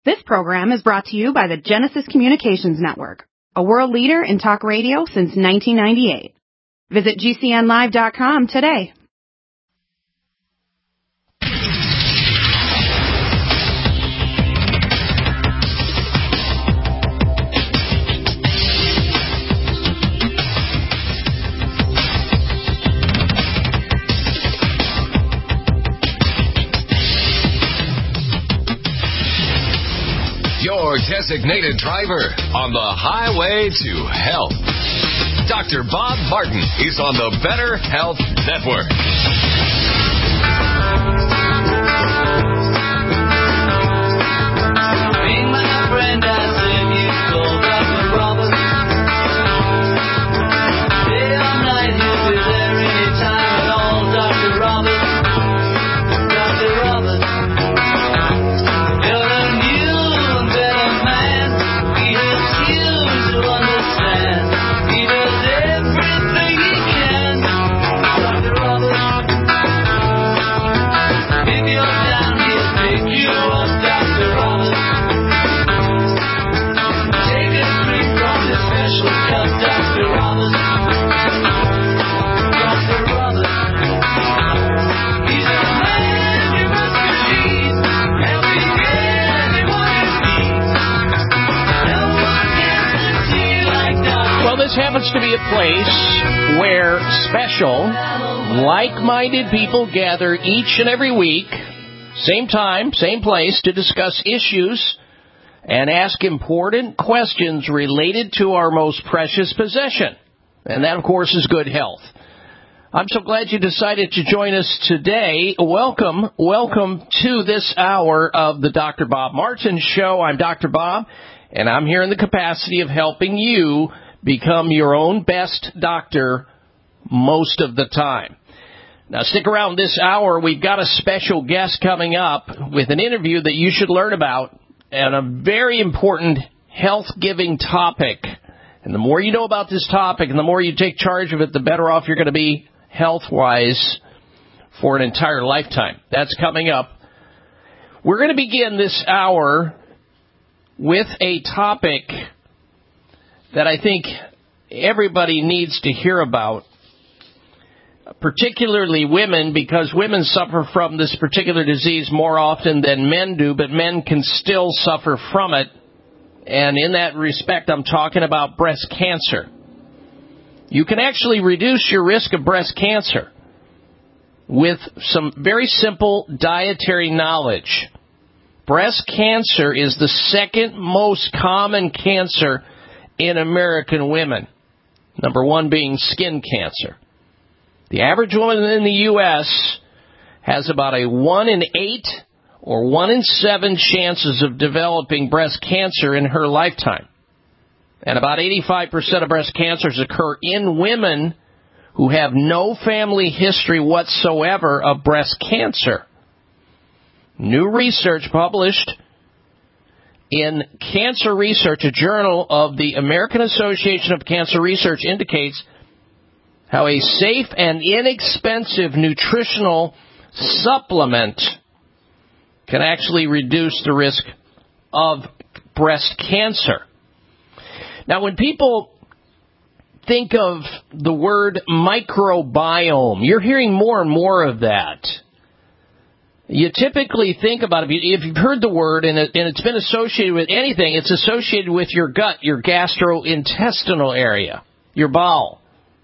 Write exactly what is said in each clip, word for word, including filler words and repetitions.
This program is brought to you by the Genesis Communications Network, a world leader in talk radio since nineteen ninety-eight. Visit G C N live dot com today. Your designated driver on the highway to health. Doctor Bob Martin is on the Better Health Network. Being my friend, I said you called Doctor Robert. Day or night, he'll be there anytime at all. Doctor Robert, Doctor Robert. You're a new and better man. He helps you to understand. He does everything he can. Doctor Robert. If you're down, he'll pick you up. Doctor Robert. Take a drink from the special cup. Doctor Robert. Doctor Robert. He's a man you must believe. Helping anyone in need. No one can see you like Doctor Well, this happens to be a place where special, like-minded people gather each and every week, same time, same place, to discuss issues and ask important questions related to our most precious possession. And that, of course, is good health. I'm so glad you decided to join us today. Welcome, welcome to this hour of the Doctor Bob Martin Show. I'm Doctor Bob, and I'm here in the capacity of helping you become your own best doctor most of the time. Now, stick around this hour. We've got a special guest coming up with an interview that you should learn about and a very important health-giving topic. And the more you know about this topic and the more you take charge of it, the better off you're going to be health-wise for an entire lifetime. That's coming up. We're going to begin this hour with a topic that I think everybody needs to hear about, particularly women, because women suffer from this particular disease more often than men do, but men can still suffer from it. And in that respect, I'm talking about breast cancer. You can actually reduce your risk of breast cancer with some very simple dietary knowledge. Breast cancer is the second most common cancer in American women, number one being skin cancer. The average woman in the U S has about a one in eight or one in seven chances of developing breast cancer in her lifetime. And about eighty-five percent of breast cancers occur in women who have no family history whatsoever of breast cancer. New research published in Cancer Research, a journal of the American Association of Cancer Research, indicates how a safe and inexpensive nutritional supplement can actually reduce the risk of breast cancer. Now, when people think of the word microbiome, you're hearing more and more of that. You typically think about it, if you've heard the word and, it, and it's been associated with anything, it's associated with your gut, your gastrointestinal area, your bowel,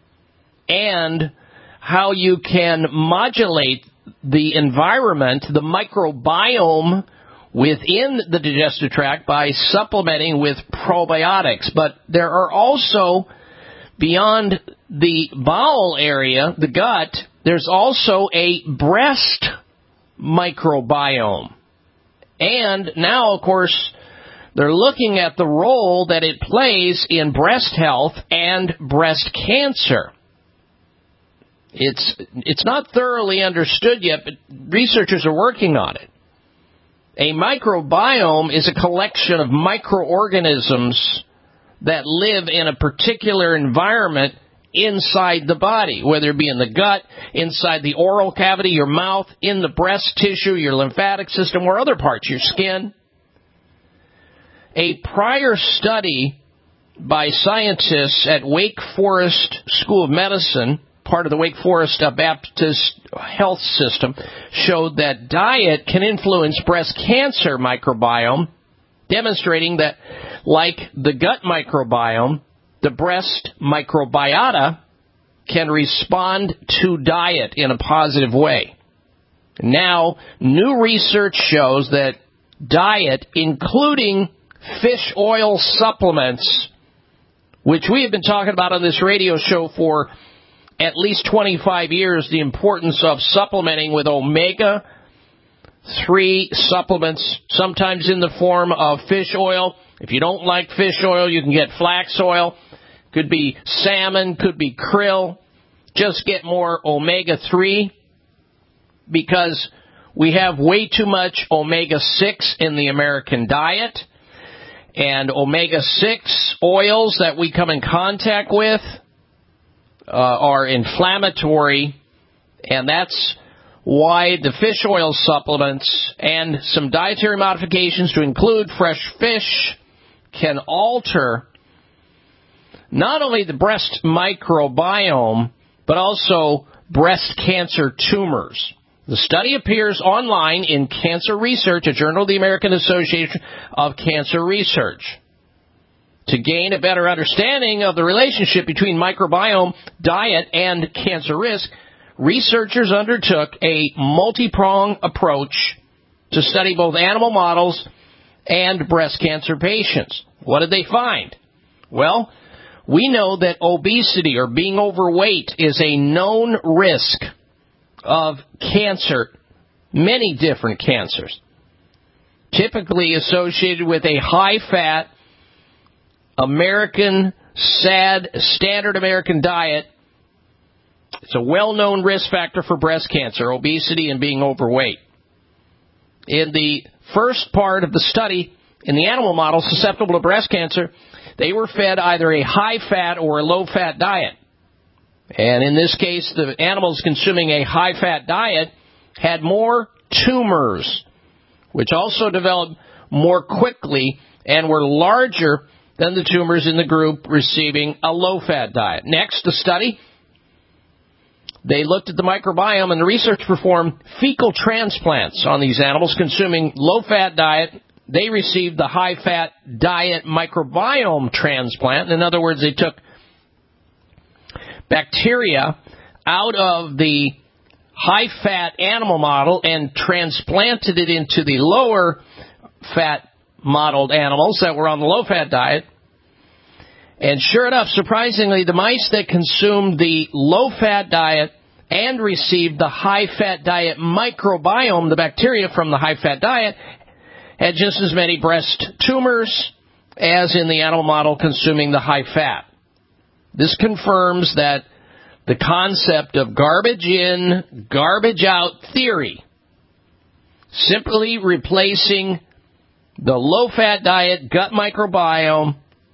and how you can modulate the environment, the microbiome within the digestive tract by supplementing with probiotics. But there are also, beyond the bowel area, the gut, there's also a breast microbiome. And now, of course, they're looking at the role that it plays in breast health and breast cancer. It's it's not thoroughly understood yet, but researchers are working on it. A microbiome is a collection of microorganisms that live in a particular environment inside the body, whether it be in the gut, inside the oral cavity, your mouth, in the breast tissue, your lymphatic system, or other parts, your skin. A prior study by scientists at Wake Forest School of Medicine, part of the Wake Forest uh, Baptist Health System, showed that diet can influence breast cancer microbiome, demonstrating that, like the gut microbiome, the breast microbiota can respond to diet in a positive way. Now, new research shows that diet, including fish oil supplements, which we have been talking about on this radio show for at least twenty-five years, the importance of supplementing with omega three supplements, sometimes in the form of fish oil. If you don't like fish oil, you can get flax oil. Could be salmon, could be krill. Just get more omega three, because we have way too much omega six in the American diet. And omega six oils that we come in contact with uh, are inflammatory, and that's why the fish oil supplements and some dietary modifications to include fresh fish can alter not only the breast microbiome, but also breast cancer tumors. The study appears online in Cancer Research, a journal of the American Association of Cancer Research. To gain a better understanding of the relationship between microbiome, diet, and cancer risk, researchers undertook a multi-pronged approach to study both animal models and breast cancer patients. What did they find? Well, we know that obesity or being overweight is a known risk of cancer, many different cancers, typically associated with a high-fat American, sad, standard American diet. It's a well-known risk factor for breast cancer, obesity, and being overweight. In the first part of the study, in the animal models susceptible to breast cancer, they were fed either a high-fat or a low-fat diet. And in this case, the animals consuming a high-fat diet had more tumors, which also developed more quickly and were larger than the tumors in the group receiving a low-fat diet. Next, the study, they looked at the microbiome, and the research performed fecal transplants on these animals consuming low-fat diet. They received the high-fat diet microbiome transplant. In other words, they took bacteria out of the high-fat animal model and transplanted it into the lower-fat modeled animals that were on the low-fat diet. And sure enough, surprisingly, the mice that consumed the low-fat diet and received the high-fat diet microbiome, the bacteria from the high-fat diet, had just as many breast tumors as in the animal model consuming the high-fat. This confirms that the concept of garbage in, garbage out theory, simply replacing the low-fat diet gut microbiome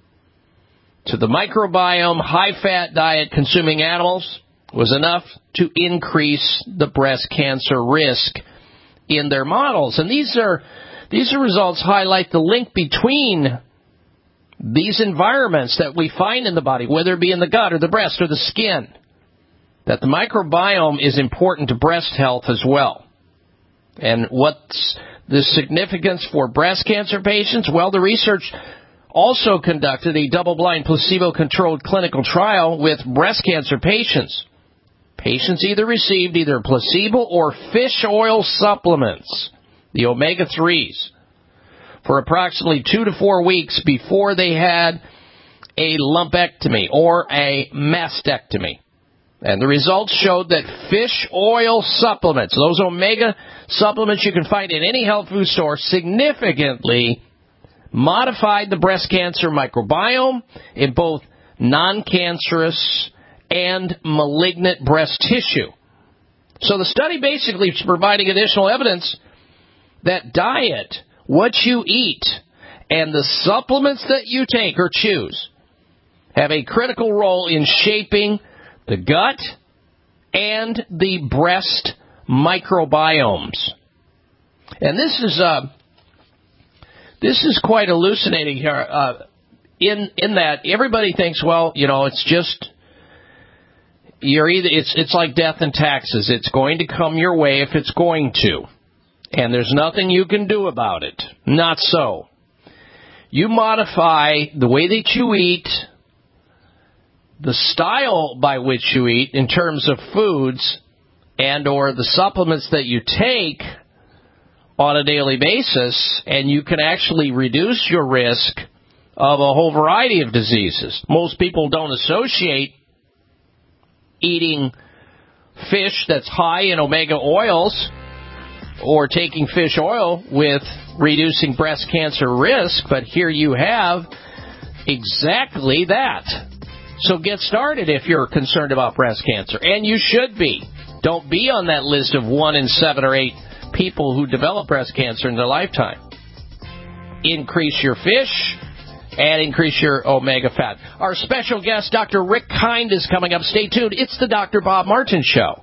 to the microbiome high-fat diet consuming animals, was enough to increase the breast cancer risk in their models. And these are these are results highlight the link between these environments that we find in the body, whether it be in the gut or the breast or the skin, that the microbiome is important to breast health as well. And what's the significance for breast cancer patients? Well, the research also conducted a double-blind, placebo-controlled clinical trial with breast cancer patients. Patients either received either placebo or fish oil supplements, the omega threes, for approximately two to four weeks before they had a lumpectomy or a mastectomy. And the results showed that fish oil supplements, those omega supplements you can find in any health food store, significantly modified the breast cancer microbiome in both non-cancerous and malignant breast tissue. So the study basically is providing additional evidence that diet, what you eat, and the supplements that you take or choose have a critical role in shaping the gut and the breast microbiomes. And this is uh, This is quite hallucinating here. Uh, in in that everybody thinks, well, you know, it's just you're either it's it's like death and taxes. It's going to come your way if it's going to, and there's nothing you can do about it. Not so. You modify the way that you eat, the style by which you eat in terms of foods and or the supplements that you take on a daily basis, and you can actually reduce your risk of a whole variety of diseases. Most people don't associate eating fish that's high in omega oils or taking fish oil with reducing breast cancer risk, but here you have exactly that. So get started if you're concerned about breast cancer, and you should be. Don't be on that list of one in seven or eight people who develop breast cancer in their lifetime. Increase your fish and increase your omega fat. Our special guest, Doctor Rick Kind, is coming up. Stay tuned. It's the Doctor Bob Martin Show.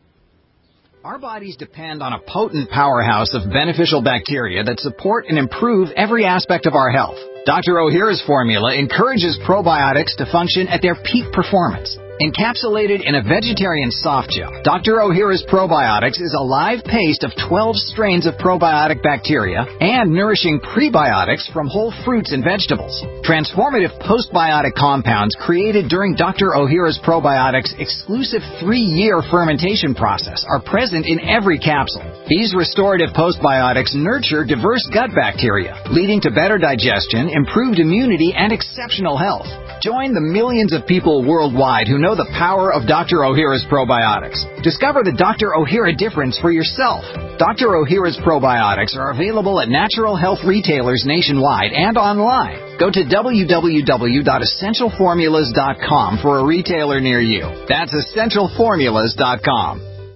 Our bodies depend on a potent powerhouse of beneficial bacteria that support and improve every aspect of our health. Doctor Ohhira's formula encourages probiotics to function at their peak performance. Encapsulated in a vegetarian soft gel, Doctor Ohhira's Probiotics is a live paste of twelve strains of probiotic bacteria and nourishing prebiotics from whole fruits and vegetables. Transformative postbiotic compounds created during Doctor Ohhira's Probiotics' exclusive three-year fermentation process are present in every capsule. These restorative postbiotics nurture diverse gut bacteria, leading to better digestion, improved immunity, and exceptional health. Join the millions of people worldwide who know the power of Doctor Ohhira's Probiotics. Discover the Doctor Ohhira difference for yourself. Doctor Ohhira's Probiotics are available at natural health retailers nationwide and online. Go to w w w dot essential formulas dot com for a retailer near you. That's essential formulas dot com.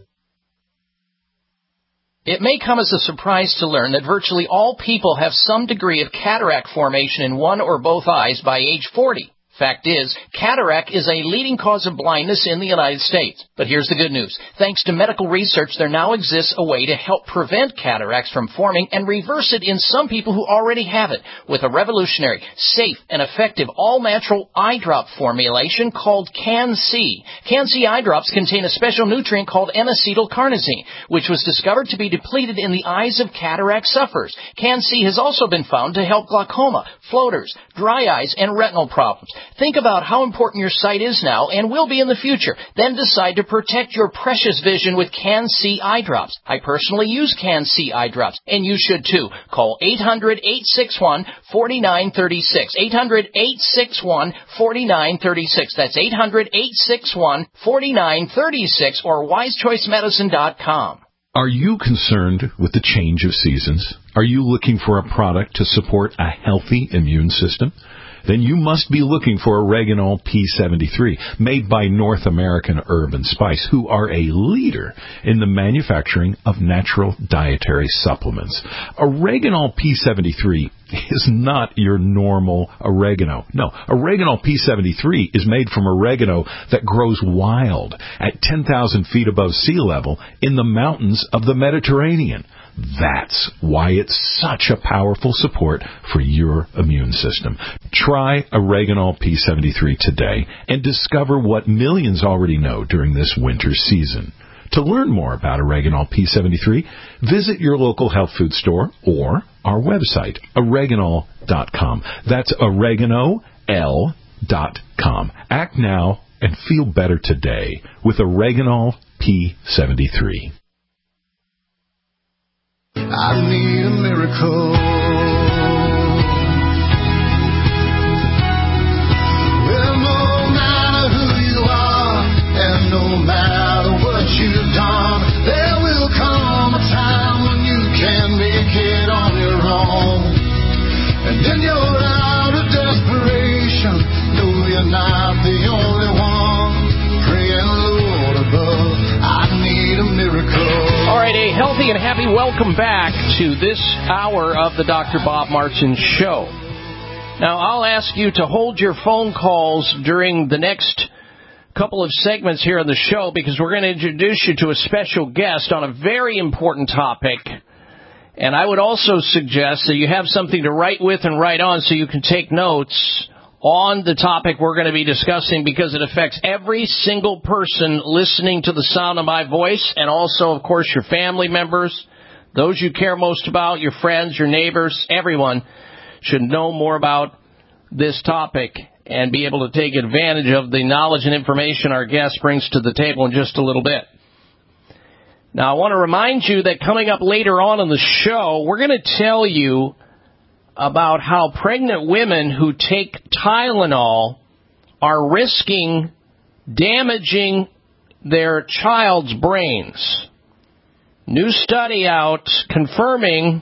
It may come as a surprise to learn that virtually all people have some degree of cataract formation in one or both eyes by age forty. Fact is, cataract is a leading cause of blindness in the United States. But here's the good news. Thanks to medical research, there now exists a way to help prevent cataracts from forming and reverse it in some people who already have it with a revolutionary, safe, and effective all-natural eye drop formulation called Can-C. Can-C eye drops contain a special nutrient called N-acetylcarnosine, which was discovered to be depleted in the eyes of cataract sufferers. Can-C has also been found to help glaucoma, floaters, dry eyes, and retinal problems. Think about how important your sight is now and will be in the future. Then decide to protect your precious vision with Can-C eye drops. I personally use Can-C eye drops, and you should too. Call eight hundred, eight six one, four nine three six. eight hundred, eight six one, four nine three six. That's eight hundred, eight six one, four nine three six or wise choice medicine dot com. Are you concerned with the change of seasons? Are you looking for a product to support a healthy immune system? Then you must be looking for Oreganol P seventy-three, made by North American Herb and Spice, who are a leader in the manufacturing of natural dietary supplements. Oreganol P seventy-three is not your normal oregano. No, Oreganol P seventy-three is made from oregano that grows wild at ten thousand feet above sea level in the mountains of the Mediterranean. That's why it's such a powerful support for your immune system. Try Oreganol P seventy-three today and discover what millions already know during this winter season. To learn more about Oreganol P seventy-three, visit your local health food store or our website, oreganol dot com. That's oregano l dot com. Act now and feel better today with Oreganol P seventy-three. I need a miracle. Well, no matter who you are, and no matter what you've done, there will come a time when you can make it on your own. And then you're out of desperation. No, you're not the only one. Praying, Lord above, I need a miracle. All right, a healthy and happy welcome back to this hour of the Doctor Bob Martin Show. Now, I'll ask you to hold your phone calls during the next couple of segments here on the show because we're going to introduce you to a special guest on a very important topic. And I would also suggest that you have something to write with and write on so you can take notes on the topic we're going to be discussing, because it affects every single person listening to the sound of my voice, and also, of course, your family members, those you care most about, your friends, your neighbors. Everyone should know more about this topic and be able to take advantage of the knowledge and information our guest brings to the table in just a little bit. Now, I want to remind you that coming up later on in the show, we're going to tell you about how pregnant women who take Tylenol are risking damaging their child's brains. New study out confirming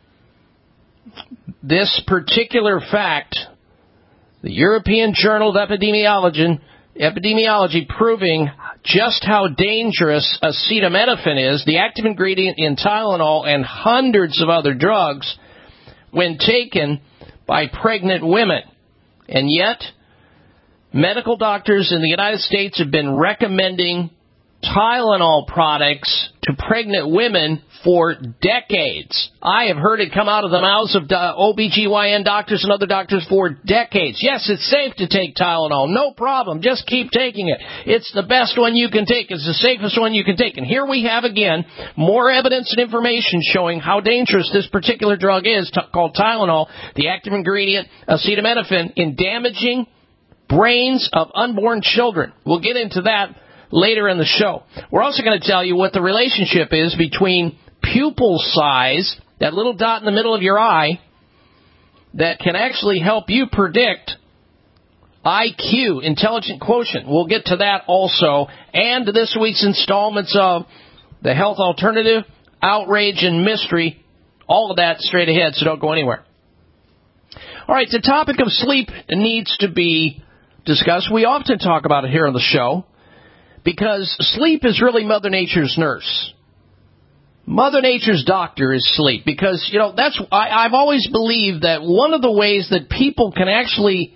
this particular fact. The European Journal of Epidemiology, Epidemiology proving just how dangerous acetaminophen is, the active ingredient in Tylenol and hundreds of other drugs, when taken by pregnant women. And yet, medical doctors in the United States have been recommending Tylenol products to pregnant women for decades. I have heard it come out of the mouths of O B G Y N doctors and other doctors for decades. Yes, it's safe to take Tylenol. No problem. Just keep taking it. It's the best one you can take. It's the safest one you can take. And here we have, again, more evidence and information showing how dangerous this particular drug is, t- called Tylenol, the active ingredient acetaminophen, in damaging brains of unborn children. We'll get into that later in the show. We're also going to tell you what the relationship is between pupil size, that little dot in the middle of your eye, that can actually help you predict I Q, intelligent quotient. We'll get to that also. And this week's installments of The Health Alternative, Outrage, and Mystery. All of that straight ahead, so don't go anywhere. All right, the topic of sleep needs to be discussed. We often talk about it here on the show, because sleep is really Mother Nature's nurse. Mother Nature's doctor is sleep. Because, you know, that's I, I've always believed that one of the ways that people can actually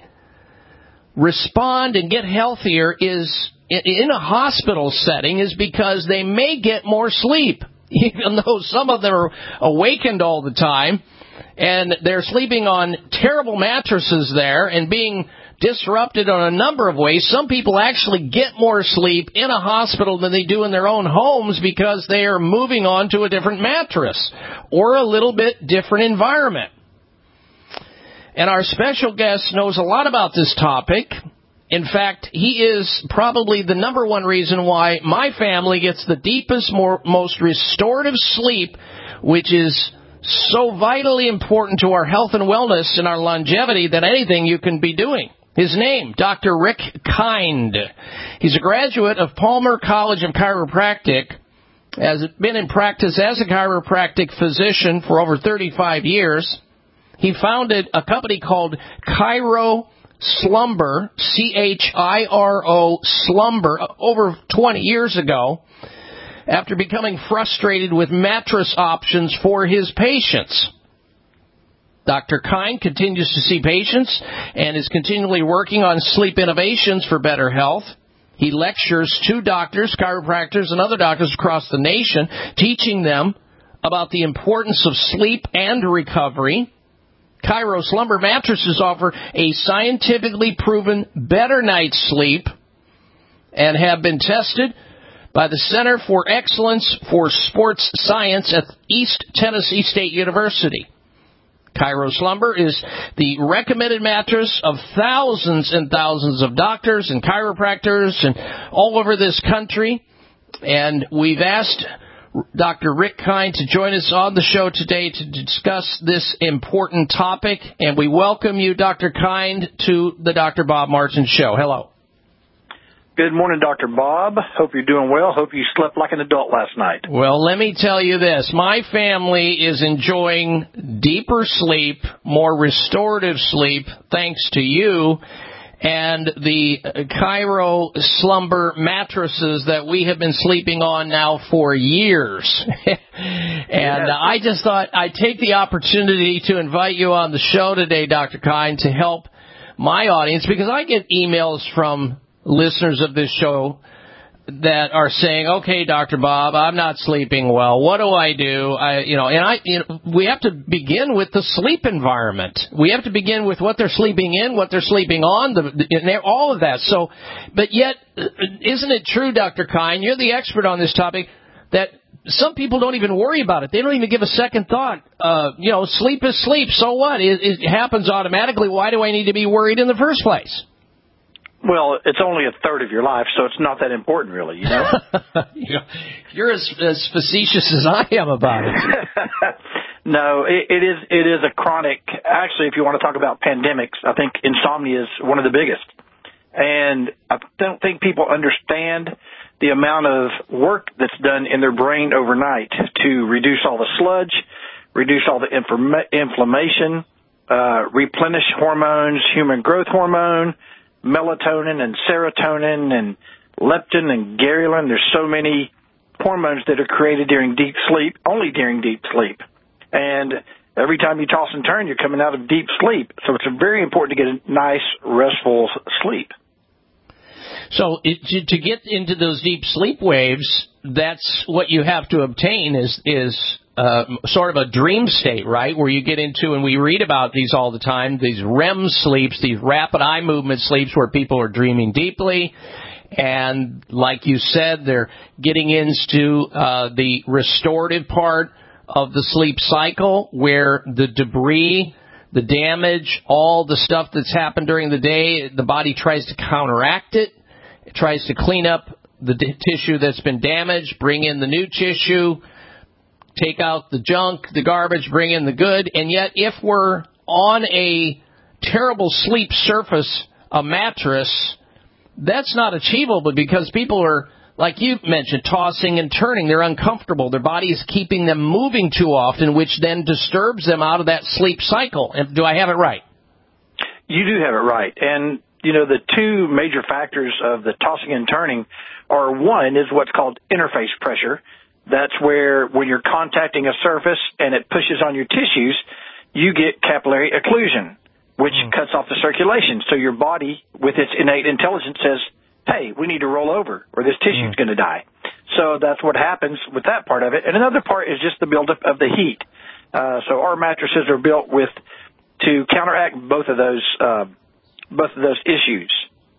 respond and get healthier is in, in a hospital setting is because they may get more sleep. Even though some of them are awakened all the time and they're sleeping on terrible mattresses there and being disrupted on a number of ways. Some people actually get more sleep in a hospital than they do in their own homes because they are moving on to a different mattress or a little bit different environment. And our special guest knows a lot about this topic. In fact, he is probably the number one reason why my family gets the deepest, more, most restorative sleep, which is so vitally important to our health and wellness and our longevity than anything you can be doing. His name, Doctor Rick Kind. He's a graduate of Palmer College of Chiropractic, has been in practice as a chiropractic physician for over thirty-five years. He founded a company called Chiro Slumber, C H I R O Slumber, over twenty years ago, after becoming frustrated with mattress options for his patients. Doctor Kind continues to see patients and is continually working on sleep innovations for better health. He lectures to doctors, chiropractors, and other doctors across the nation, teaching them about the importance of sleep and recovery. Chiro Slumber mattresses offer a scientifically proven better night's sleep and have been tested by the Center for Excellence for Sports Science at East Tennessee State University. Chiro Slumber is the recommended mattress of thousands and thousands of doctors and chiropractors and all over this country. And we've asked Doctor Rick Kind to join us on the show today to discuss this important topic. And we welcome you, Doctor Kind, to the Doctor Bob Martin Show. Hello. Good morning, Doctor Bob. Hope you're doing well. Hope you slept like an adult last night. Well, let me tell you this. My family is enjoying deeper sleep, more restorative sleep, thanks to you and the Chiro Slumber mattresses that we have been sleeping on now for years. and yes. I just thought I'd take the opportunity to invite you on the show today, Doctor Kind, to help my audience, because I get emails from listeners of this show that are saying, okay, Doctor Bob, I'm not sleeping well. What do I do? I, you know, and I, you know, we have to begin with the sleep environment. We have to begin with what they're sleeping in, what they're sleeping on, the, the, all of that. So, but yet, isn't it true, Doctor Kine, you're the expert on this topic, that some people don't even worry about it. They don't even give a second thought. Uh, you know, sleep is sleep. So what? It, it happens automatically. Why do I need to be worried in the first place? Well, it's only a third of your life, so it's not that important, really, you know? you know you're as, as facetious as I am about it. No, it, it is it is a chronic, actually, if you want to talk about pandemics, I think insomnia is one of the biggest. And I don't think people understand the amount of work that's done in their brain overnight to reduce all the sludge, reduce all the informa- inflammation, uh, replenish hormones, human growth hormone, melatonin and serotonin and leptin and ghrelin. There's so many hormones that are created during deep sleep, only during deep sleep. And every time you toss and turn, you're coming out of deep sleep. So it's very important to get a nice, restful sleep. So it, to, to get into those deep sleep waves, that's what you have to obtain is is uh, sort of a dream state, right, where you get into, and we read about these all the time, these R E M sleeps, these rapid eye movement sleeps where people are dreaming deeply. And like you said, they're getting into uh, the restorative part of the sleep cycle where the debris, the damage, all the stuff that's happened during the day, the body tries to counteract it. It tries to clean up the d- tissue that's been damaged, bring in the new tissue, take out the junk, the garbage, bring in the good. And yet if we're on a terrible sleep surface, a mattress, that's not achievable because people are, like you mentioned, tossing and turning. They're uncomfortable. Their body is keeping them moving too often, which then disturbs them out of that sleep cycle. Do I have it right? You do have it right. And, you know, the two major factors of the tossing and turning are, one is what's called interface pressure. That's where when you're contacting a surface and it pushes on your tissues, you get capillary occlusion, which mm. cuts off the circulation. So your body, with its innate intelligence, says, hey, we need to roll over or this tissue is mm. going to die. So that's what happens with that part of it. And another part is just the buildup of the heat. Uh, so our mattresses are built with to counteract both of those uh, both of those issues.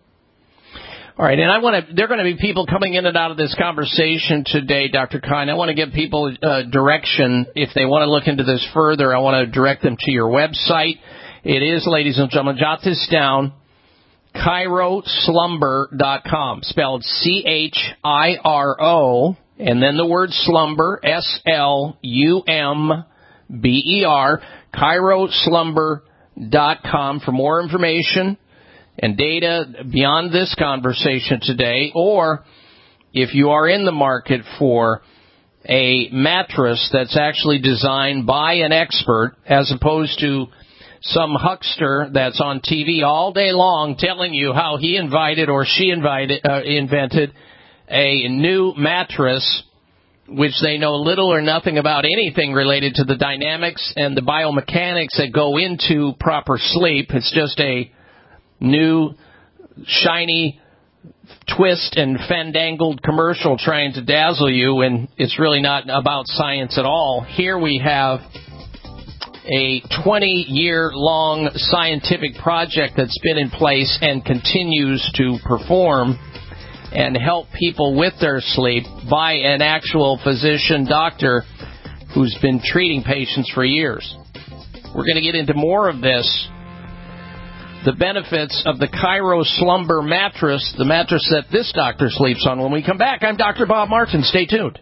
All right, and I want to. There are going to be people coming in and out of this conversation today, Doctor Kine. I want to give people uh, direction if they want to look into this further. I want to direct them to your website. It is, ladies and gentlemen, jot this down: chiro slumber dot com, spelled C H I R O, and then the word slumber, S L U M B E R, chiro slumber dot com for more information and data beyond this conversation today. Or if you are in the market for a mattress that's actually designed by an expert as opposed to some huckster that's on T V all day long telling you how he invited or she invited, uh, invented a new mattress, which they know little or nothing about anything related to the dynamics and the biomechanics that go into proper sleep. It's just a new, shiny, twist and fandangled commercial trying to dazzle you, and it's really not about science at all. Here we have a twenty-year-long scientific project that's been in place and continues to perform and help people with their sleep by an actual physician doctor who's been treating patients for years. We're going to get into more of this, the benefits of the Chiro Slumber mattress, the mattress that this doctor sleeps on, when we come back. I'm Doctor Bob Martin. Stay tuned.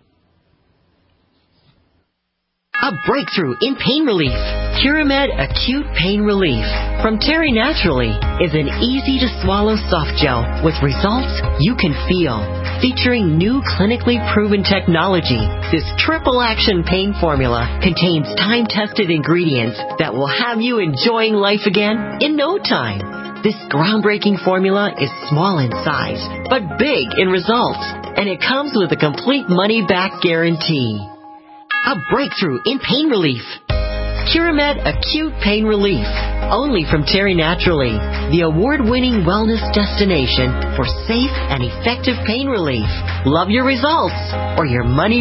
A breakthrough in pain relief. Curamed Acute Pain Relief from Terry Naturally is an easy-to-swallow soft gel with results you can feel. Featuring new clinically proven technology, this triple-action pain formula contains time-tested ingredients that will have you enjoying life again in no time. This groundbreaking formula is small in size, but big in results, and it comes with a complete money-back guarantee. A breakthrough in pain relief. Curamed Acute Pain Relief, only from Terry Naturally, the award-winning wellness destination for safe and effective pain relief. Love your results or your money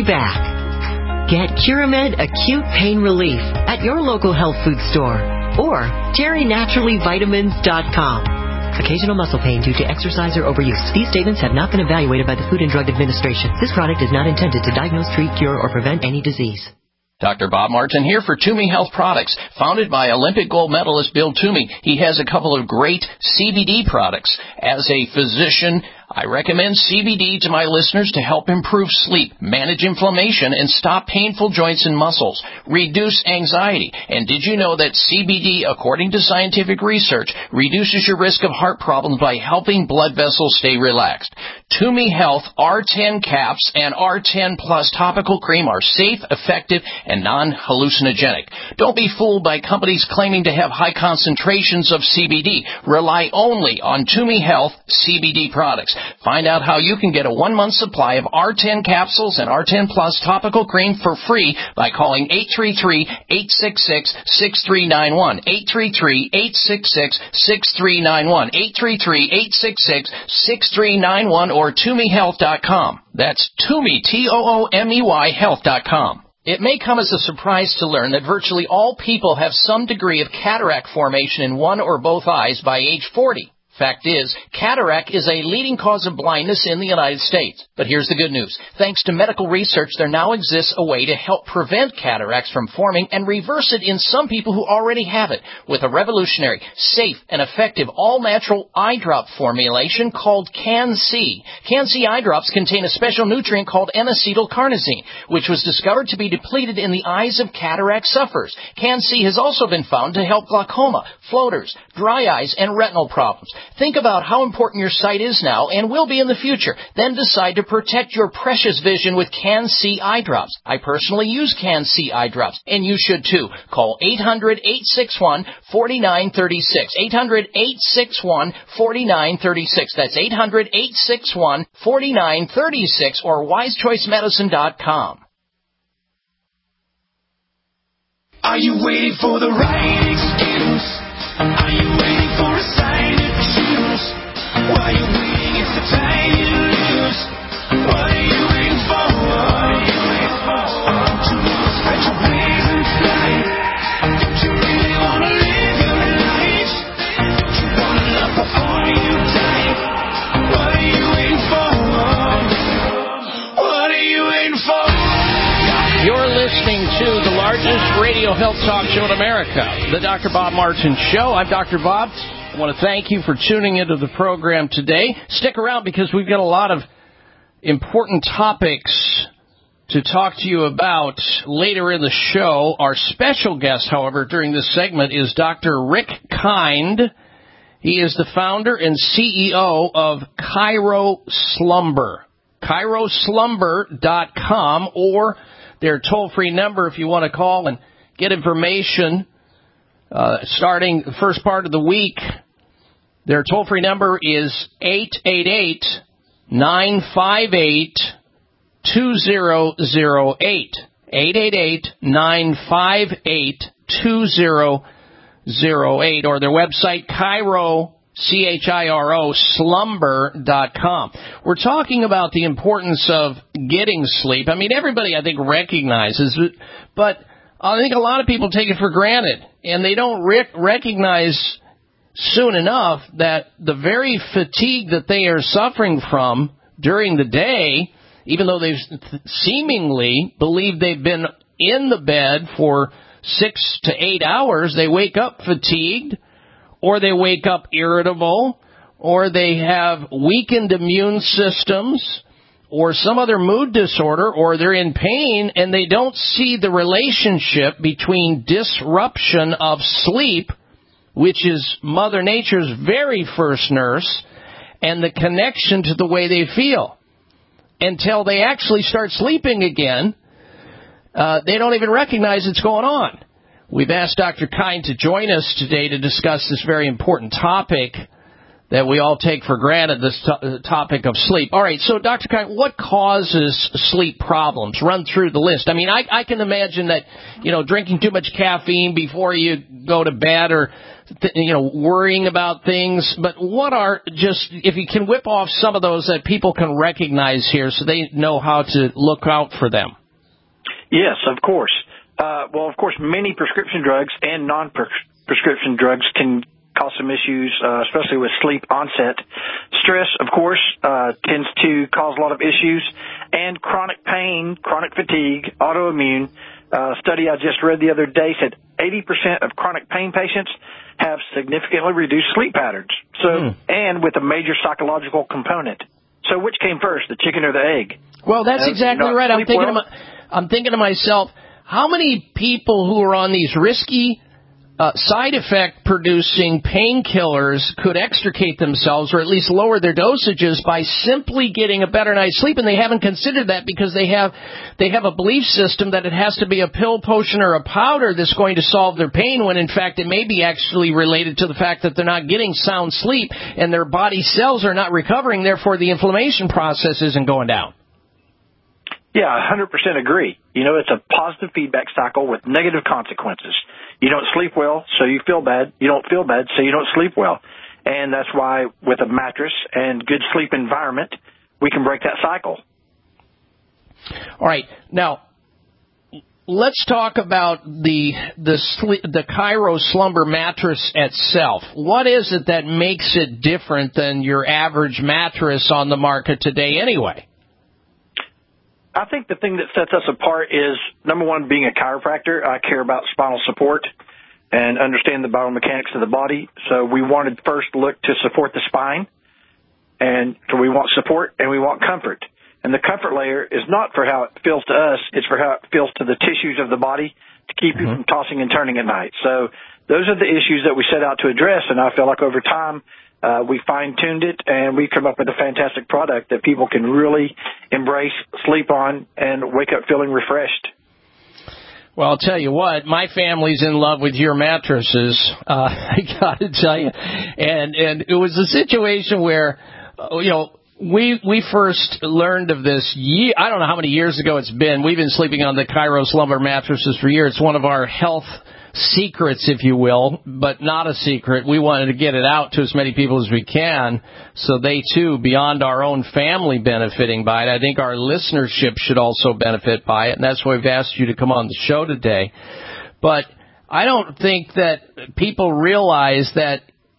back. Get Curamed Acute Pain Relief at your local health food store or terry naturally vitamins dot com. Occasional muscle pain due to exercise or overuse. These statements have not been evaluated by the Food and Drug Administration. This product is not intended to diagnose, treat, cure, or prevent any disease. Doctor Bob Martin here for Toomey Health Products. Founded by Olympic gold medalist Bill Toomey, he has a couple of great C B D products. As a physician, I recommend C B D to my listeners to help improve sleep, manage inflammation, and stop painful joints and muscles, reduce anxiety. And did you know that C B D, according to scientific research, reduces your risk of heart problems by helping blood vessels stay relaxed? Toomey Health R ten caps and R ten plus topical cream are safe, effective, and non-hallucinogenic. Don't be fooled by companies claiming to have high concentrations of C B D. Rely only on Toomey Health C B D products. Find out how you can get a one-month supply of R ten capsules and R ten plus topical cream for free by calling eight three three, eight six six, six three nine one, eight three three, eight six six, six three nine one, eight three three, eight six six, six three nine one, or toomey health dot com. That's Toomey, T O O M E Y, health dot com. It may come as a surprise to learn that virtually all people have some degree of cataract formation in one or both eyes by age forty. Fact is, cataract is a leading cause of blindness in the United States. But here's the good news. Thanks to medical research, there now exists a way to help prevent cataracts from forming and reverse it in some people who already have it with a revolutionary, safe, and effective all-natural eye drop formulation called Can-C. Can-C eye drops contain a special nutrient called N-acetylcarnosine, which was discovered to be depleted in the eyes of cataract sufferers. Can-C has also been found to help glaucoma, floaters, dry eyes, and retinal problems. Think about how important your sight is now and will be in the future. Then decide to protect your precious vision with Can-C eye drops. I personally use Can-C eye drops, and you should too. Call eight hundred, eight six one, four nine three six. eight hundred, eight six one, four nine three six. That's eight hundred, eight six one, four nine three six or wise choice medicine dot com. Are you waiting for the right excuse? Are you waiting for a sign to choose? While you're waiting, it's the time you lose. What are you waiting for? What are you waiting for? Don't you want to spread your wings and fly? Don't you really want to live your life? Don't you want to love before you die? What are you waiting for? What are you waiting for? You're listening to the largest radio health talk show in America, the Doctor Bob Martin Show. I'm Doctor Bob. I want to thank you for tuning into the program today. Stick around because we've got a lot of important topics to talk to you about later in the show. Our special guest, however, during this segment is Doctor Rick Kind. He is the founder and C E O of Chiro Slumber. chiro slumber dot com, or their toll-free number if you want to call and get information uh, starting the first part of the week. Their toll-free number is eight eight eight, nine five eight, two zero zero eight. eight eight eight, nine five eight, two zero zero eight, or their website, Chiro, C H I R O, slumber dot com. We're talking about the importance of getting sleep. I mean, everybody, I think, recognizes it, but I think a lot of people take it for granted, and they don't rec- recognize soon enough that the very fatigue that they are suffering from during the day, even though they've seemingly believe they've been in the bed for six to eight hours, they wake up fatigued, or they wake up irritable, or they have weakened immune systems, or some other mood disorder, or they're in pain, and they don't see the relationship between disruption of sleep, which is Mother Nature's very first nurse, and the connection to the way they feel. Until they actually start sleeping again, uh, they don't even recognize it's going on. We've asked Doctor Kind to join us today to discuss this very important topic that we all take for granted, this to- topic of sleep. All right, so Doctor Kine, what causes sleep problems? Run through the list. I mean, I, I can imagine that, you know, drinking too much caffeine before you go to bed, or, th- you know, worrying about things. But what are just, if you can whip off some of those that people can recognize here so they know how to look out for them? Yes, of course. Uh, well, of course, many prescription drugs and non-prescription drugs can cause some issues, uh, especially with sleep onset. Stress, of course, uh, tends to cause a lot of issues, and chronic pain, chronic fatigue, autoimmune. Uh, study I just read the other day said eighty percent of chronic pain patients have significantly reduced sleep patterns. So, mm. and with a major psychological component. So, which came first, the chicken or the egg? Well, that's uh, exactly right. I'm thinking, well? of my, I'm thinking to myself, how many people who are on these risky Uh, side effect producing painkillers could extricate themselves, or at least lower their dosages, by simply getting a better night's sleep? And they haven't considered that because they have they have a belief system that it has to be a pill, potion, or a powder that's going to solve their pain, when in fact it may be actually related to the fact that they're not getting sound sleep and their body cells are not recovering, therefore the inflammation process isn't going down. Yeah, one hundred percent agree. You know, it's a positive feedback cycle with negative consequences. You don't sleep well, so you feel bad. You don't feel bad, so you don't sleep well. And that's why with a mattress and good sleep environment, we can break that cycle. All right. Now, let's talk about the the sleep, the Cairo Slumber mattress itself. What is it that makes it different than your average mattress on the market today anyway? I think the thing that sets us apart is, number one, being a chiropractor. I care about spinal support and understand the biomechanics of the body. So we wanted first to look to support the spine. And so we want support and we want comfort. And the comfort layer is not for how it feels to us. It's for how it feels to the tissues of the body to keep mm-hmm. you from tossing and turning at night. So those are the issues that we set out to address. And I feel like over time, Uh, we fine-tuned it, and we come up with a fantastic product that people can really embrace, sleep on, and wake up feeling refreshed. Well, I'll tell you what, my family's in love with your mattresses, uh, I got to tell you. And and it was a situation where, uh, you know, we we first learned of this, year, I don't know how many years ago it's been. We've been sleeping on the Cairo Slumber mattresses for years. It's one of our health secrets, if you will, but not a secret. We wanted to get it out to as many people as we can, so they too, beyond our own family benefiting by it, I think our listenership should also benefit by it, and that's why we've asked you to come on the show today. But I don't think that people realize that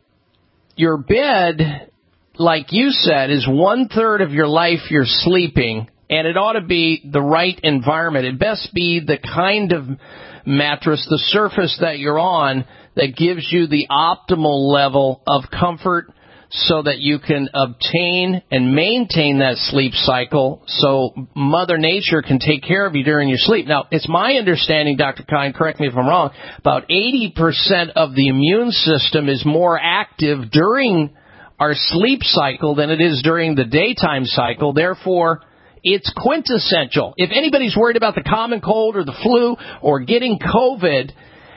your bed, like you said, is one-third of your life you're sleeping, and it ought to be the right environment. It best be the kind of mattress, the surface that you're on, that gives you the optimal level of comfort so that you can obtain and maintain that sleep cycle so Mother Nature can take care of you during your sleep. Now, it's my understanding, Doctor Kine, correct me if I'm wrong, about eighty percent of the immune system is more active during our sleep cycle than it is during the daytime cycle. Therefore, it's quintessential. If anybody's worried about the common cold or the flu or getting COVID,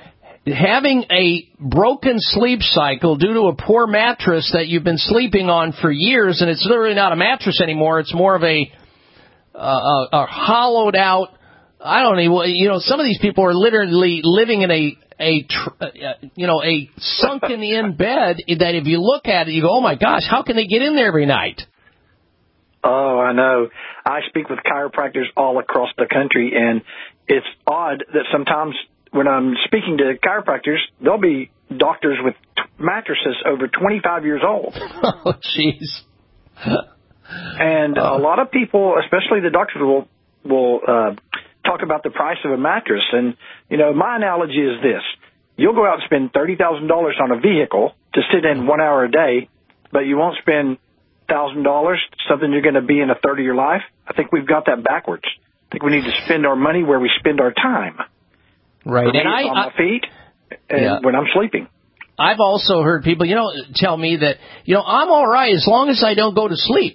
having a broken sleep cycle due to a poor mattress that you've been sleeping on for years, and it's literally not a mattress anymore, it's more of a, uh, a, a hollowed out, I don't know, you know, some of these people are literally living in a, a uh, you know, a sunken in bed that if you look at it, you go, oh my gosh, how can they get in there every night? Oh, I know. I speak with chiropractors all across the country, and it's odd that sometimes when I'm speaking to chiropractors, there'll be doctors with t- mattresses over twenty-five years old. Oh, jeez. And uh, a lot of people, especially the doctors, will will uh, talk about the price of a mattress. And, you know, my analogy is this. You'll go out and spend thirty thousand dollars on a vehicle to sit in one hour a day, but you won't spend one thousand dollars, something you're going to be in a third of your life. I think we've got that backwards. I think we need to spend our money where we spend our time. Right. For me, and I, on I, my feet and yeah. when I'm sleeping. I've also heard people, you know, tell me that, you know, I'm all right as long as I don't go to sleep.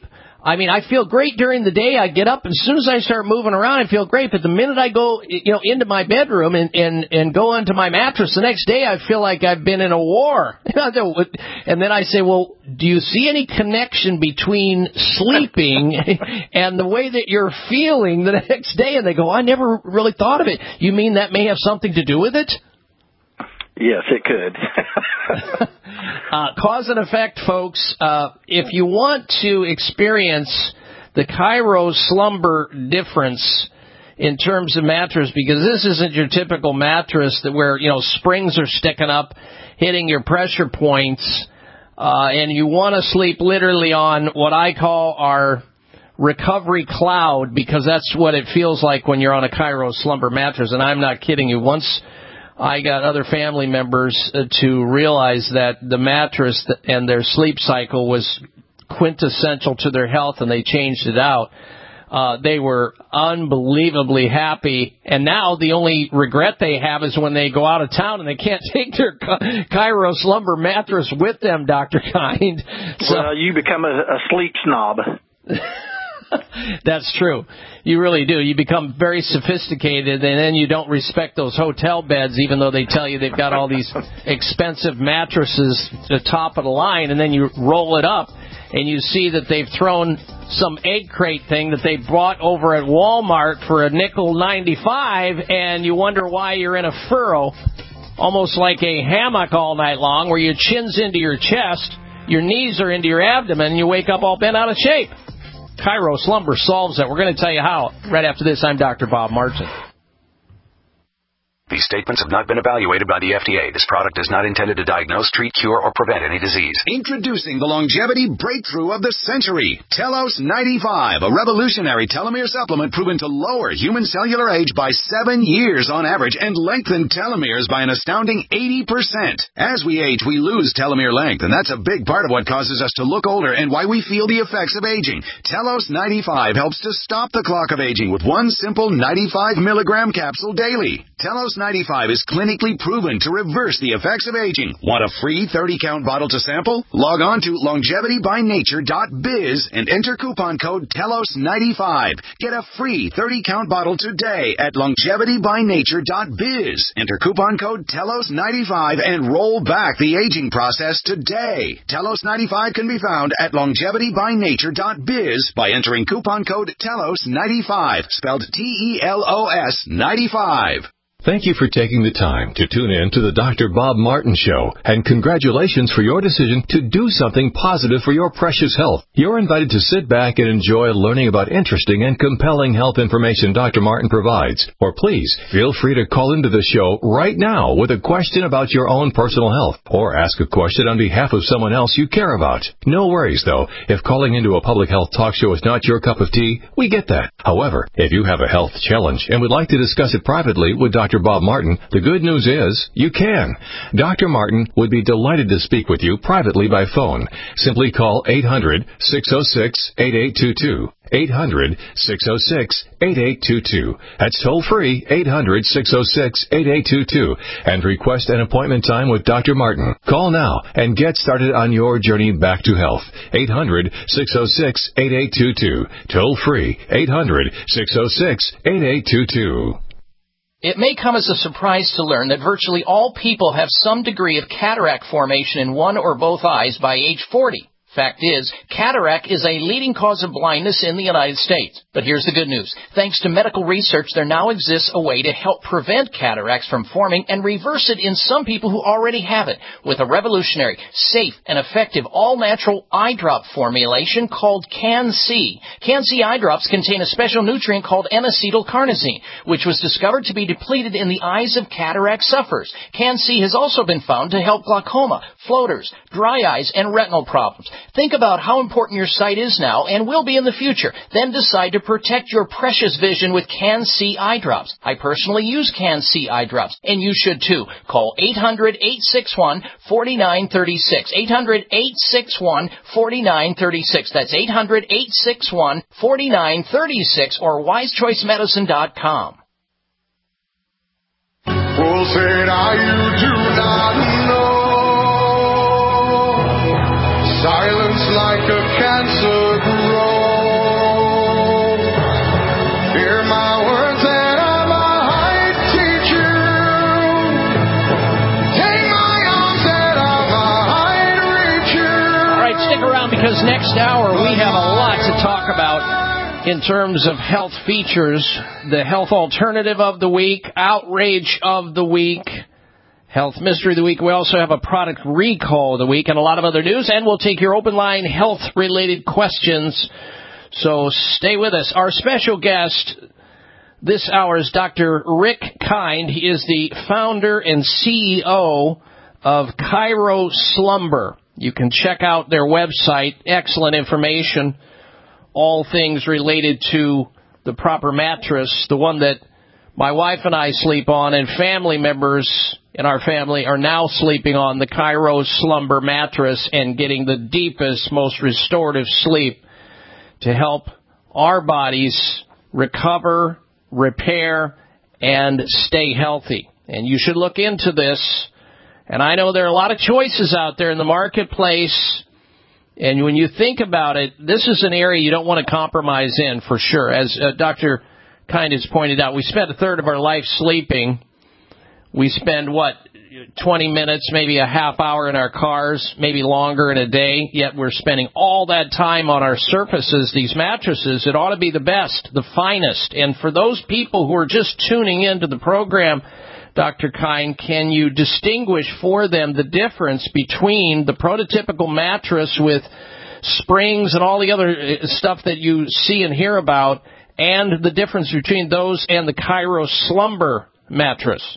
I mean, I feel great during the day. I get up, and as soon as I start moving around, I feel great. But the minute I go, you know, into my bedroom and, and, and go into my mattress, the next day I feel like I've been in a war. And then I say, well, do you see any connection between sleeping and the way that you're feeling the next day? And they go, I never really thought of it. You mean that may have something to do with it? Yes, it could. uh, cause and effect, folks. Uh, if you want to experience the Cairo slumber difference in terms of mattress, because this isn't your typical mattress that where, you know, springs are sticking up, hitting your pressure points, uh, and you want to sleep literally on what I call our recovery cloud, because that's what it feels like when you're on a Cairo slumber mattress. And I'm not kidding you. Once I got other family members uh, to realize that the mattress and their sleep cycle was quintessential to their health, and they changed it out. Uh, they were unbelievably happy, and now the only regret they have is when they go out of town and they can't take their Cairo slumber mattress with them, Doctor Kind. So, well, you become a, a sleep snob. That's true. You really do. You become very sophisticated, and then you don't respect those hotel beds, even though they tell you they've got all these expensive mattresses to the top of the line, and then you roll it up, and you see that they've thrown some egg crate thing that they bought over at Walmart for a nickel ninety-five, and you wonder why you're in a furrow, almost like a hammock all night long, where your chin's into your chest, your knees are into your abdomen, and you wake up all bent out of shape. Cairo Slumber solves that. We're going to tell you how. Right after this, I'm Doctor Bob Martin. These statements have not been evaluated by the F D A. This product is not intended to diagnose, treat, cure, or prevent any disease. Introducing the longevity breakthrough of the century, Telos ninety-five, a revolutionary telomere supplement proven to lower human cellular age by seven years on average and lengthen telomeres by an astounding eighty percent. As we age, we lose telomere length, and that's a big part of what causes us to look older and why we feel the effects of aging. Telos ninety-five helps to stop the clock of aging with one simple ninety-five milligram capsule daily. Telos ninety-five is clinically proven to reverse the effects of aging. Want a free thirty count bottle to sample? Log on to longevity by nature dot biz and enter coupon code Telos ninety-five. Get a free thirty count bottle today at longevity by nature dot biz. Enter coupon code Telos ninety-five and roll back the aging process today. Telos ninety-five can be found at longevity by nature dot biz by entering coupon code Telos ninety-five, spelled T E L O S ninety-five. Thank you for taking the time to tune in to the Doctor Bob Martin Show, and congratulations for your decision to do something positive for your precious health. You're invited to sit back and enjoy learning about interesting and compelling health information Doctor Martin provides. Or please, feel free to call into the show right now with a question about your own personal health, or ask a question on behalf of someone else you care about. No worries, though. If calling into a public health talk show is not your cup of tea, we get that. However, if you have a health challenge and would like to discuss it privately with Doctor Bob Martin, the good news is you can. Doctor Martin would be delighted to speak with you privately by phone. Simply call eight hundred, six oh six, eight eight two two. eight hundred, six oh six, eight eight two two. That's toll free, eight hundred, six oh six, eight eight two two, and request an appointment time with Doctor Martin. Call now and get started on your journey back to health. eight hundred, six oh six, eight eight two two. Toll free, eight hundred, six oh six, eight eight two two. It may come as a surprise to learn that virtually all people have some degree of cataract formation in one or both eyes by age forty. Fact is, cataract is a leading cause of blindness in the United States. But here's the good news. Thanks to medical research, there now exists a way to help prevent cataracts from forming and reverse it in some people who already have it with a revolutionary, safe, and effective all-natural eye drop formulation called Can-C. Can-C eye drops contain a special nutrient called N-acetylcarnosine, which was discovered to be depleted in the eyes of cataract sufferers. Can-C has also been found to help glaucoma, floaters, dry eyes, and retinal problems. Think about how important your sight is now and will be in the future. Then decide to protect your precious vision with Can-C eye drops. I personally use Can-C eye drops, and you should too. Call eight hundred, eight six one, four nine three six. eight hundred, eight six one, four nine three six. That's eight hundred, eight six one, four nine three six or wise choice medicine dot com. Well, said I, you do not know. Silence like a cancer grows. because next hour we have a lot to talk about in terms of health features, the health alternative of the week, outrage of the week, health mystery of the week. We also have a product recall of the week and a lot of other news, and we'll take your open line health-related questions. So stay with us. Our special guest this hour is Doctor Rick Kind. He is the founder and C E O of Chiro Slumber. You can check out their website. Excellent information. All things related to the proper mattress, the one that my wife and I sleep on, and family members in our family are now sleeping on, the Chiro Slumber mattress, and getting the deepest, most restorative sleep to help our bodies recover, repair, and stay healthy. And you should look into this. And I know there are a lot of choices out there in the marketplace. And when you think about it, this is an area you don't want to compromise in for sure. As uh, Doctor Kind has pointed out, we spend a third of our life sleeping. We spend, what, twenty minutes, maybe a half hour in our cars, maybe longer in a day, yet we're spending all that time on our surfaces, these mattresses. It ought to be the best, the finest. And for those people who are just tuning into the program, Doctor Kind, can you distinguish for them the difference between the prototypical mattress with springs and all the other stuff that you see and hear about, and the difference between those and the Chiro Slumber mattress?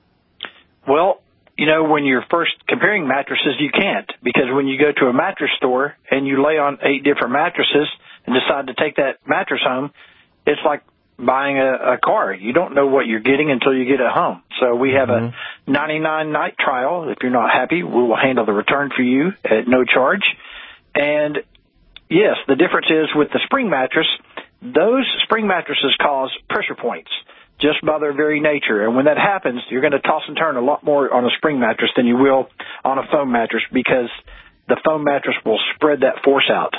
Well, you know, when you're first comparing mattresses, you can't, because when you go to a mattress store and you lay on eight different mattresses and decide to take that mattress home, it's like buying a, a car. You don't know what you're getting until you get it home. So we have mm-hmm. a ninety-nine night trial. If you're not happy, we will handle the return for you at no charge. And yes, the difference is with the spring mattress, those spring mattresses cause pressure points just by their very nature. And when that happens, you're going to toss and turn a lot more on a spring mattress than you will on a foam mattress, because the foam mattress will spread that force out.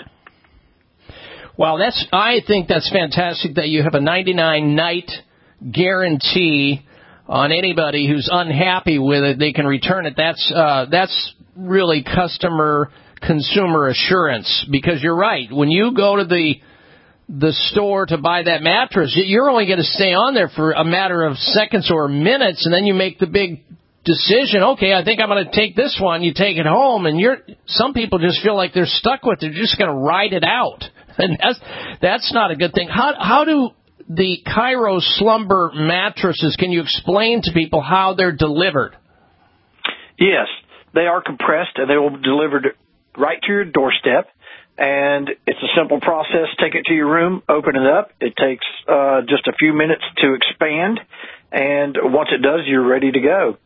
Well, that's, I think that's fantastic that you have a ninety-nine night guarantee on anybody who's unhappy with it. They can return it. That's, uh, that's really customer consumer assurance, because you're right. When you go to the the store to buy that mattress, you're only going to stay on there for a matter of seconds or minutes, and then you make the big decision, okay, I think I'm going to take this one. You take it home, and you're some people just feel like they're stuck with it. They're just going to ride it out. And that's, that's not a good thing. How, how do the Chiro Slumber mattresses, can you explain to people how they're delivered? Yes, they are compressed, and they will be delivered right to your doorstep. And it's a simple process. Take it to your room, open it up. It takes uh, just a few minutes to expand. And once it does, you're ready to go.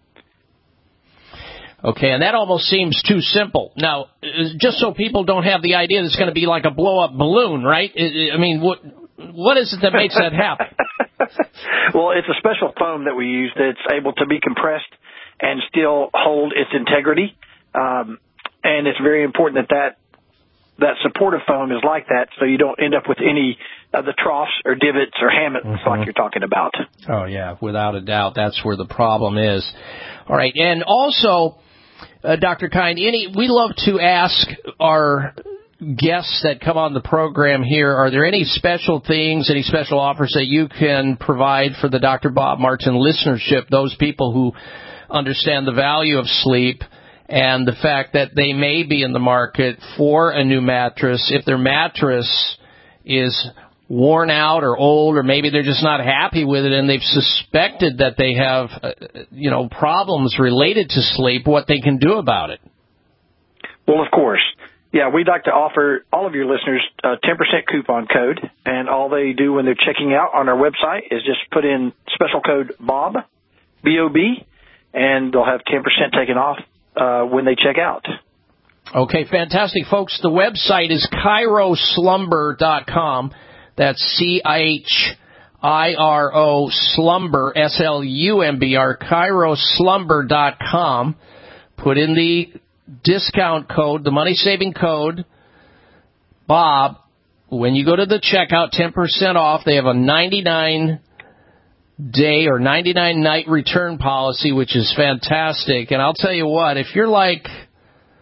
Okay, and that almost seems too simple. Now, just so people don't have the idea that it's going to be like a blow-up balloon, right? I mean, what what is it that makes that happen? Well, it's a special foam that we use that's able to be compressed and still hold its integrity. Um, and it's very important that that that supportive foam is like that, so you don't end up with any of the troughs or divots or hammocks mm-hmm. like you're talking about. Oh, yeah, without a doubt. That's where the problem is. All right, and also, uh, Doctor Kind, any, we love to ask our guests that come on the program here, are there any special things, any special offers that you can provide for the Doctor Bob Martin listenership, those people who understand the value of sleep and the fact that they may be in the market for a new mattress if their mattress is worn out or old, or maybe they're just not happy with it and they've suspected that they have, uh, you know, problems related to sleep, what they can do about it? Well, of course. Yeah, we'd like to offer all of your listeners a ten percent coupon code, and all they do when they're checking out on our website is just put in special code BOB, B O B, and they'll have ten percent taken off uh, when they check out. Okay, fantastic, folks. The website is chiro slumber dot com. That's C H I R O Slumber, S L U M B R, chiro slumber dot com. Put in the discount code, the money-saving code, Bob. When you go to the checkout, ten percent off. They have a ninety-nine day or ninety-nine night return policy, which is fantastic. And I'll tell you what, if you're like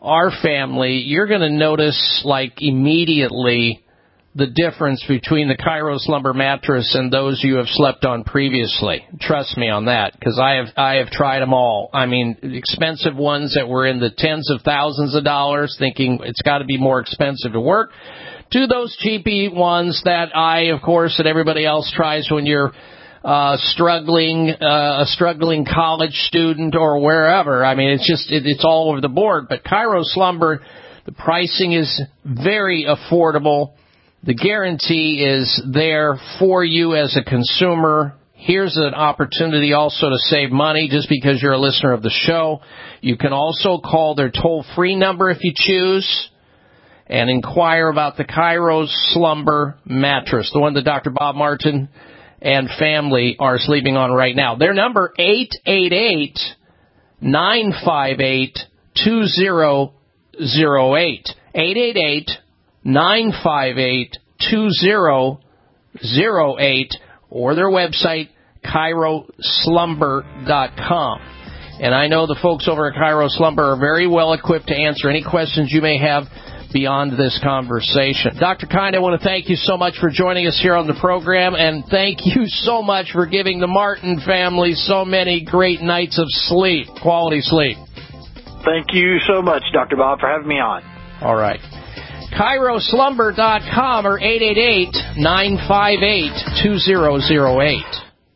our family, you're going to notice, like, immediately the difference between the Kairos lumbar mattress and those you have slept on previously. Trust me on that, because I have I have tried them all. I mean, expensive ones that were in the tens of thousands of dollars, thinking it's got to be more expensive to work, to those cheapy ones that I, of course, and everybody else tries when you're uh, struggling, uh, a struggling college student or wherever. I mean, it's just, it, it's all over the board. But Kairos Lumbar, the pricing is very affordable. The guarantee is there for you as a consumer. Here's an opportunity also to save money just because you're a listener of the show. You can also call their toll-free number if you choose and inquire about the Kairos Lumbar mattress, the one that Doctor Bob Martin and family are sleeping on right now. Their number, eight eight eight, nine five eight, two zero zero eight. eight eight eight, nine five eight, two zero zero eight, or their website, Kairos Lumbar dot com. And I know the folks over at Kairos Lumbar are very well equipped to answer any questions you may have beyond this conversation. Doctor Kind, I want to thank you so much for joining us here on the program, and thank you so much for giving the Martin family so many great nights of sleep, quality sleep. Thank you so much, Doctor Bob, for having me on. All right. Kairos Lumbar dot com or eight eight eight, nine five eight, two zero zero eight.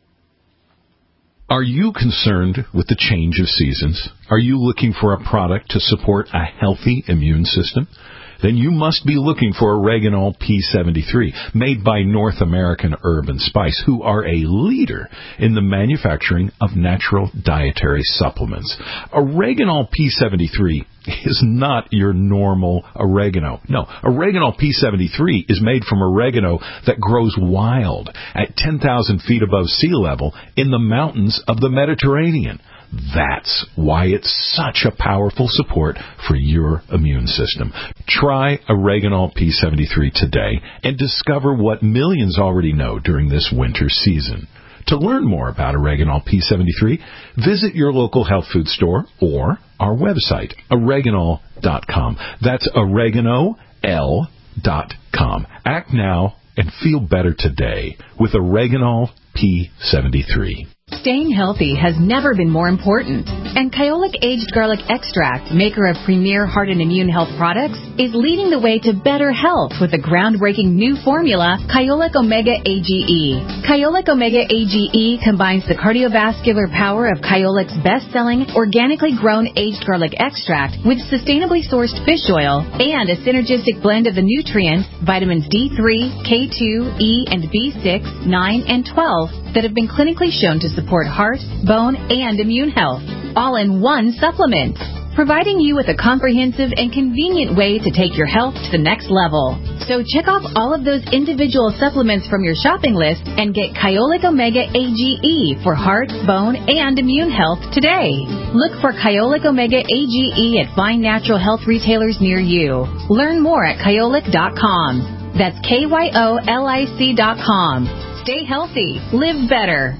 Are you concerned with the change of seasons? Are you looking for a product to support a healthy immune system? Then you must be looking for Oreganol P seventy-three, made by North American Herb and Spice, who are a leader in the manufacturing of natural dietary supplements. Oreganol P seventy-three is not your normal oregano. No, Oreganol P seventy-three is made from oregano that grows wild at ten thousand feet above sea level in the mountains of the Mediterranean. That's why it's such a powerful support for your immune system. Try Oreganol P seventy-three today and discover what millions already know during this winter season. To learn more about Oreganol P seventy-three, visit your local health food store or our website, oreganol dot com. That's oregano l dot com. Act now and feel better today with Oreganol P seventy-three. Staying healthy has never been more important, and Kyolic Aged Garlic Extract, maker of premier heart and immune health products, is leading the way to better health with the groundbreaking new formula, Kyolic Omega A G E. Kyolic Omega A G E combines the cardiovascular power of Kyolic's best-selling, organically grown aged garlic extract with sustainably sourced fish oil and a synergistic blend of the nutrients, vitamins D three, K two, E, and B six, nine, and twelve that have been clinically shown to support heart, bone, and immune health, all in one supplement, providing you with a comprehensive and convenient way to take your health to the next level. So check off all of those individual supplements from your shopping list and get Kyolic Omega A G E for heart, bone, and immune health today. Look for Kyolic Omega A G E at fine natural health retailers near you. Learn more at kyolic dot com. That's K Y O L I C dot com. Stay healthy. Live better.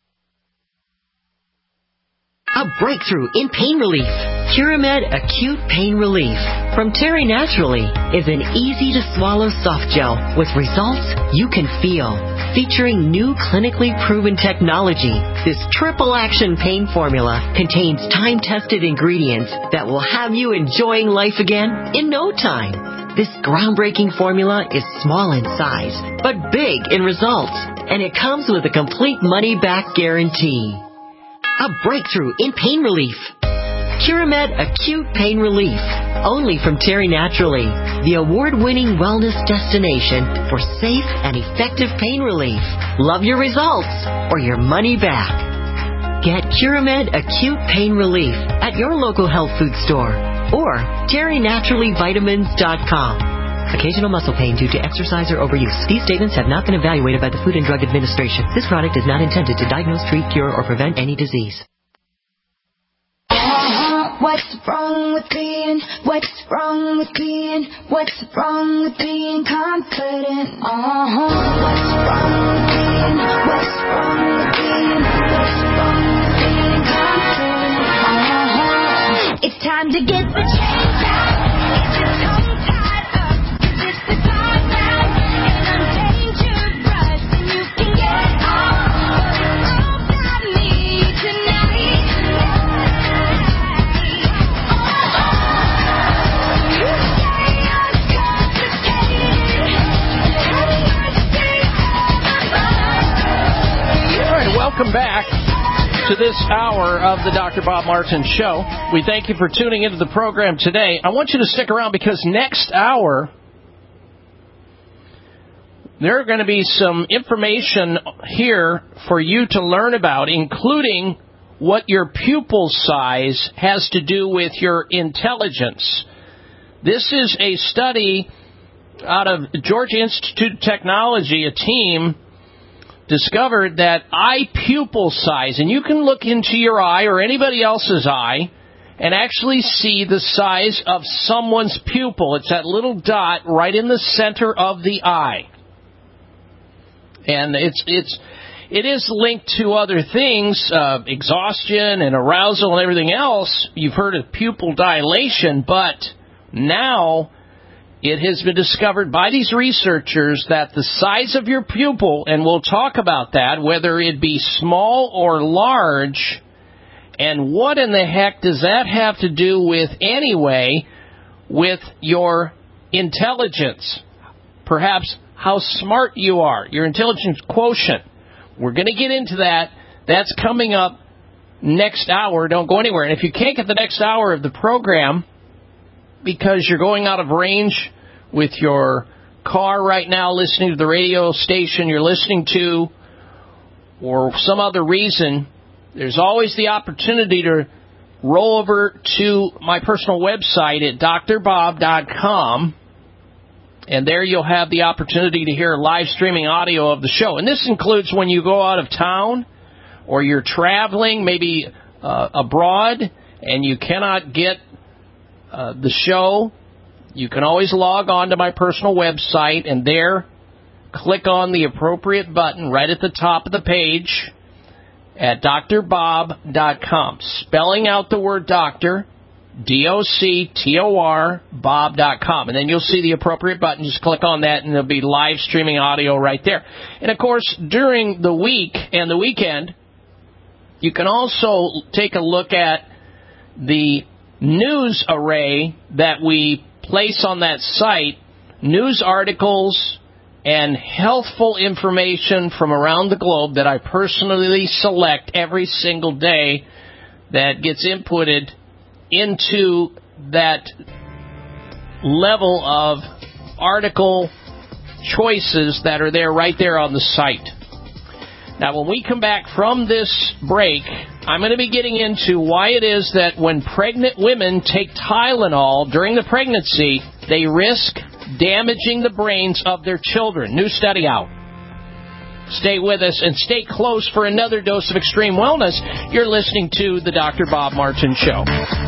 A breakthrough in pain relief. Curamed Acute Pain Relief from Terry Naturally is an easy-to-swallow soft gel with results you can feel. Featuring new clinically proven technology, this triple-action pain formula contains time-tested ingredients that will have you enjoying life again in no time. This groundbreaking formula is small in size, but big in results, and it comes with a complete money-back guarantee. A breakthrough in pain relief. Curamed Acute Pain Relief, only from Terry Naturally, the award-winning wellness destination for safe and effective pain relief. Love your results or your money back. Get Curamed Acute Pain Relief at your local health food store or terry naturally vitamins dot com. Occasional muscle pain due to exercise or overuse. These statements have not been evaluated by the Food and Drug Administration. This product is not intended to diagnose, treat, cure, or prevent any disease. Uh-huh. What's wrong with being? What's wrong with being? What's wrong with being confident? Uh-huh. What's wrong with being? What's wrong with being? What's wrong with being confident? Uh-huh. It's time to get the change out. to this hour of the Doctor Bob Martin Show. We thank you for tuning into the program today. I want you to stick around because next hour, there are going to be some information here for you to learn about, including what your pupil size has to do with your intelligence. This is a study out of Georgia Institute of Technology. A team discovered that eye pupil size, and you can look into your eye or anybody else's eye and actually see the size of someone's pupil. It's that little dot right in the center of the eye. And it's it's it is linked to other things, uh, exhaustion and arousal and everything else. You've heard of pupil dilation, but now it has been discovered by these researchers that the size of your pupil, and we'll talk about that, whether it be small or large, and what in the heck does that have to do with, anyway, with your intelligence? Perhaps how smart you are, your intelligence quotient. We're going to get into that. That's coming up next hour. Don't go anywhere. And if you can't get the next hour of the program because you're going out of range with your car right now, listening to the radio station you're listening to, or some other reason, there's always the opportunity to roll over to my personal website at d r bob dot com, and there you'll have the opportunity to hear live streaming audio of the show. And this includes when you go out of town or you're traveling, maybe uh, abroad, and you cannot get uh, the show. You can always log on to my personal website, and there, click on the appropriate button right at the top of the page at d r bob dot com. Spelling out the word doctor, D O C T O R, Bob dot com. And then you'll see the appropriate button. Just click on that, and there'll be live streaming audio right there. And, of course, during the week and the weekend, you can also take a look at the news array that we place on that site, news articles and healthful information from around the globe that I personally select every single day that gets inputted into that level of article choices that are there right there on the site. Now, when we come back from this break, I'm going to be getting into why it is that when pregnant women take Tylenol during the pregnancy, they risk damaging the brains of their children. New study out. Stay with us and stay close for another dose of extreme wellness. You're listening to the Doctor Bob Martin Show.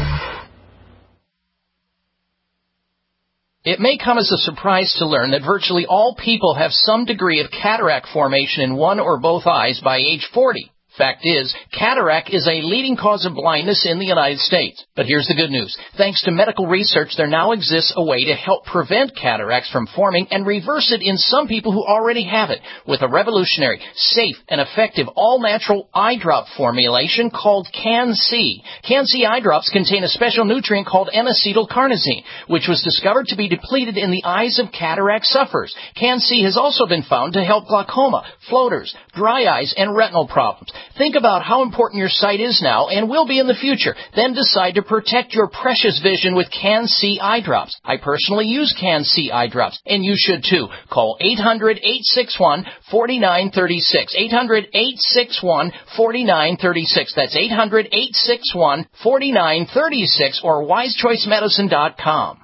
It may come as a surprise to learn that virtually all people have some degree of cataract formation in one or both eyes by age forty. Fact is, cataract is a leading cause of blindness in the United States. But here's the good news. Thanks to medical research, there now exists a way to help prevent cataracts from forming and reverse it in some people who already have it with a revolutionary, safe, and effective all-natural eye drop formulation called Can-C. Can-C eye drops contain a special nutrient called N-acetylcarnosine, which was discovered to be depleted in the eyes of cataract sufferers. Can-C has also been found to help glaucoma, floaters, dry eyes, and retinal problems. Think about how important your sight is now and will be in the future. Then decide to protect your precious vision with Can-C eye drops. I personally use Can-C eye drops, and you should too. Call eight hundred, eight six one, four nine three six. eight hundred, eight six one, four nine three six. That's eight hundred, eight six one, four nine three six or wise choice medicine dot com.